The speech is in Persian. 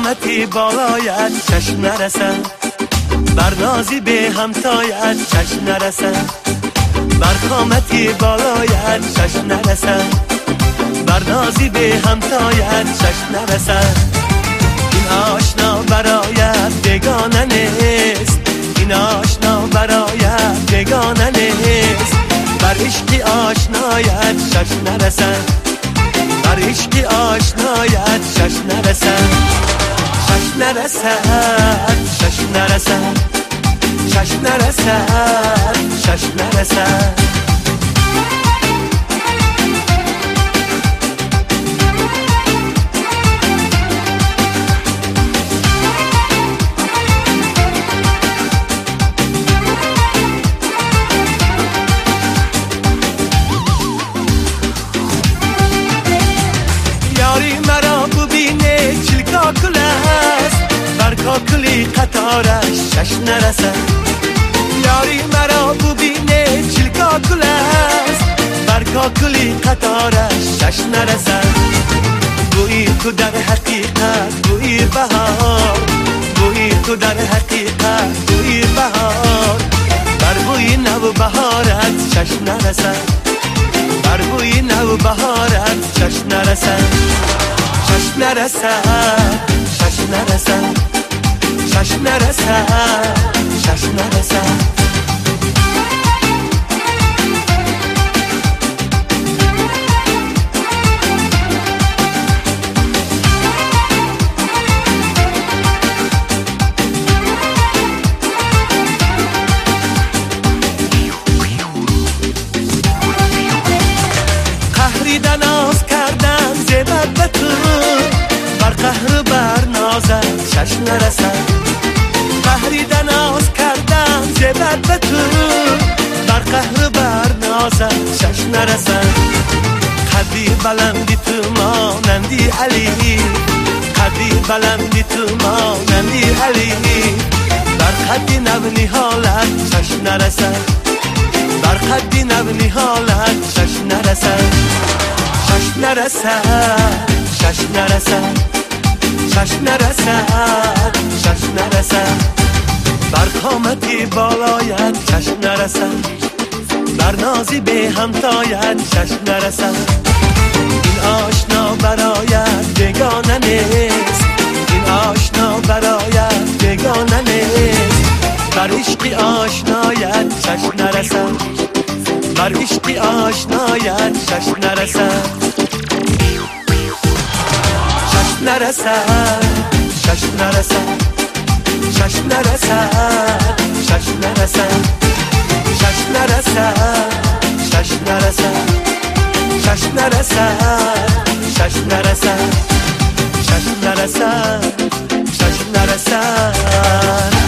قامتی بالایت چشم نرسد، بر نازی به همتایت چشم نرسد، بر قامتی بالایت چشم نرسد، بر نازی به همتایت چشم نرسد. این آشنا برایت بگانه نیست، این آشنا برایت بگانه نیست، بر عشقی آشنایت چشم نرسد، بر عشقی آشنایت چشم نرسد، چشم نرسد، چشم نرسد، چشم نرسد، چشم نرسد. مرا ببینه چل کاکل است، بر کاکلی قطارش چشم نرسد. یاری مرا ببینه چل کاکل است، بر کاکلی قطارش چشم نرسد. گویی تو در حقیقت گویی بهار، گویی تو در حقیقت گویی بهار، بر بوی نو بهارت چشم نرسد، بر بوی نو بهارت چشم نرسد، چشم نرسد، چشم نرسد، چشم نرسد، چشم نرسد. قهریدن آز کردن زیبت به تو، بر قهر بر نازت چشم نرسد. قهریدن آز کردن زیبت به تو، بر قهر بر نازت چشم نرسد. قدی بلندی تو مانندی علی، قدی بلندی تو مانندی علی، بر قدی نبنی حالت چشم نرسد، بر قدی نبنی حالت چشم نرسد، چشم نرسد، چشم نرسد، چشم نرسد، چشم نرسد. بر قامتی بالایت چشم نرسد، بر نازی به همتایت چشم نرسد. این آشنا برایت بگانه نیست، این آشنا برایت بگانه نیست، بر عشقی آشنایت چشم نرسد، بر عشقی آشنایت چشم نرسد، چشم نرسد، چشم نرسد، چشم نرسد، چشم نرسد، چشم نرسد، چشم نرسد، چشم نرسد، چشم نرسد، چشم نرسد، چشم نرسد.